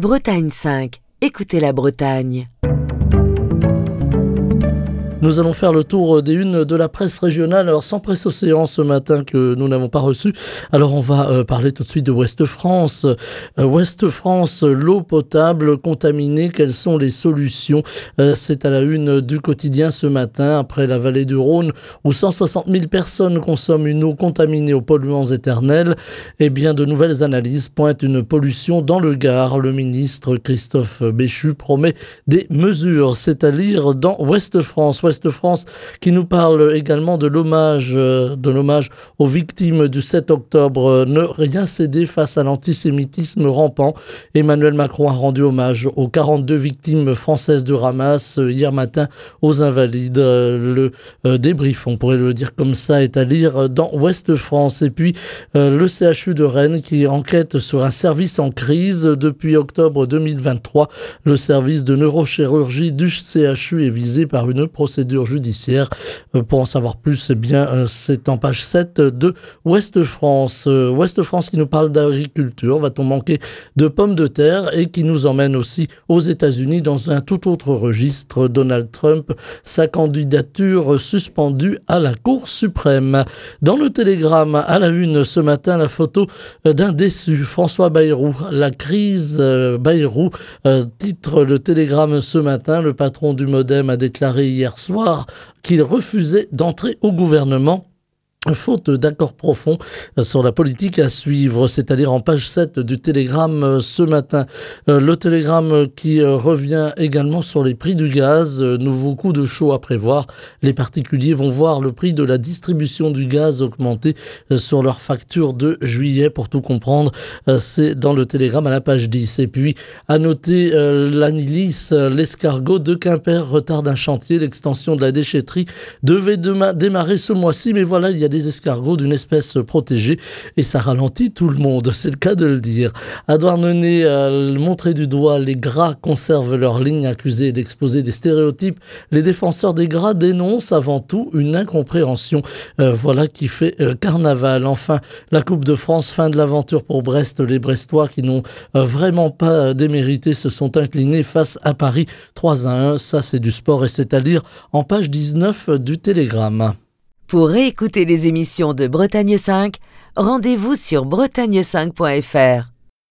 Bretagne 5. Écoutez la Bretagne. Nous allons faire le tour des unes de la presse régionale, alors sans presse océan ce matin que nous n'avons pas reçu. Alors on va parler tout de suite de Ouest France. Ouest France, l'eau potable contaminée, quelles sont les solutions? C'est à la une du quotidien ce matin, après la vallée du Rhône, où 160 000 personnes consomment une eau contaminée aux polluants éternels. Eh bien, de nouvelles analyses pointent une pollution dans le Gard. Le ministre Christophe Béchu promet des mesures. C'est à lire dans Ouest France. Ouest France qui nous parle également de l'hommage aux victimes du 7 octobre. Ne rien céder face à l'antisémitisme rampant. Emmanuel Macron a rendu hommage aux 42 victimes françaises du Hamas hier matin aux Invalides. Le débrief, on pourrait le dire comme ça, est à lire dans Ouest France. Et puis le CHU de Rennes qui enquête sur un service en crise depuis octobre 2023. Le service de neurochirurgie du CHU est visé par une procédure judiciaire. Pour en savoir plus, eh bien, c'est en page 7 de Ouest France. Ouest France qui nous parle d'agriculture. Va-t-on manquer de pommes de terre? Et qui nous emmène aussi aux États-Unis dans un tout autre registre. Donald Trump, sa candidature suspendue à la Cour suprême. Dans le Télégramme, à la une ce matin, la photo d'un déçu, François Bayrou. La crise Bayrou, titre le Télégramme ce matin. Le patron du Modem a déclaré hier soir qu'il refusait d'entrer au gouvernement faute d'accord profond sur la politique à suivre, c'est-à-dire en page 7 du Télégramme ce matin. Le Télégramme qui revient également sur les prix du gaz, nouveau coup de chaud à prévoir. Les particuliers vont voir le prix de la distribution du gaz augmenter sur leur facture de juillet. Pour tout comprendre, c'est dans le Télégramme à la page 10. Et puis, à noter l'Anilis, l'escargot de Quimper retarde un chantier. L'extension de la déchetterie devait démarrer ce mois-ci, mais voilà, il y a des escargots d'une espèce protégée et ça ralentit tout le monde, c'est le cas de le dire. À Douarnenez, montrer du doigt, les gras conservent leur ligne, accusés d'exposer des stéréotypes. Les défenseurs des gras dénoncent avant tout une incompréhension. Voilà qui fait carnaval. Enfin, la Coupe de France, fin de l'aventure pour Brest. Les Brestois qui n'ont vraiment pas démérité se sont inclinés face à Paris 3-1. Ça, c'est du sport et c'est à lire en page 19 du Télégramme. Pour réécouter les émissions de Bretagne 5, rendez-vous sur bretagne5.fr.